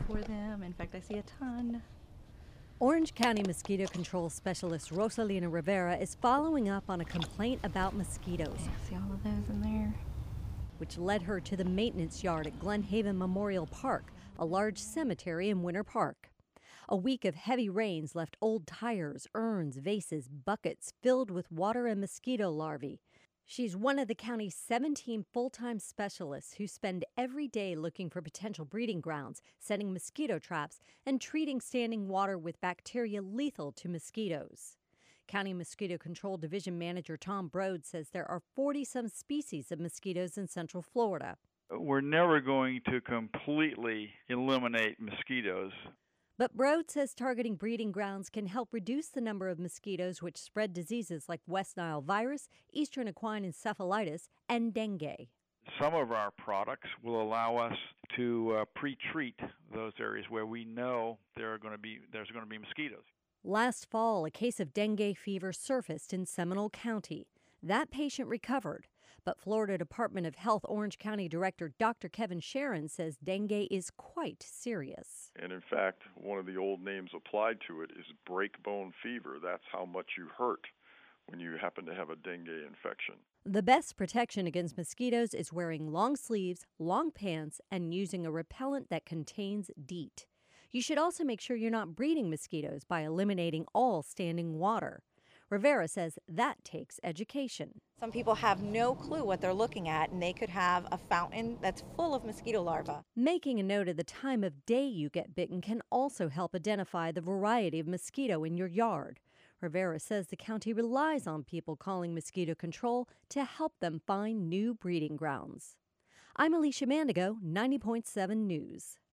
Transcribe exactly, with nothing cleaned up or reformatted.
for them. In fact, I see a ton. Orange County Mosquito Control Specialist Rosalina Rivera is following up on a complaint about mosquitoes. Yeah, see all of those in there? Which led her to the maintenance yard at Glen Haven Memorial Park, a large cemetery in Winter Park. A week of heavy rains left old tires, urns, vases, buckets filled with water and mosquito larvae. She's one of the county's seventeen full-time specialists who spend every day looking for potential breeding grounds, setting mosquito traps, and treating standing water with bacteria lethal to mosquitoes. County Mosquito Control Division Manager Tom Broad says there are forty-some species of mosquitoes in Central Florida. We're never going to completely eliminate mosquitoes. But Broad says targeting breeding grounds can help reduce the number of mosquitoes which spread diseases like West Nile virus, Eastern equine encephalitis, and dengue. Some of our products will allow us to uh, pre-treat those areas where we know there are going to be there's going to be mosquitoes. Last fall, a case of dengue fever surfaced in Seminole County. That patient recovered, but Florida Department of Health Orange County Director Doctor Kevin Sharon says dengue is quite serious. And in fact, one of the old names applied to it is break-bone fever. That's how much you hurt when you happen to have a dengue infection. The best protection against mosquitoes is wearing long sleeves, long pants, and using a repellent that contains DEET. You should also make sure you're not breeding mosquitoes by eliminating all standing water. Rivera says that takes education. Some people have no clue what they're looking at, and they could have a fountain that's full of mosquito larvae. Making a note of the time of day you get bitten can also help identify the variety of mosquito in your yard. Rivera says the county relies on people calling mosquito control to help them find new breeding grounds. I'm Alicia Mandigo, ninety point seven News.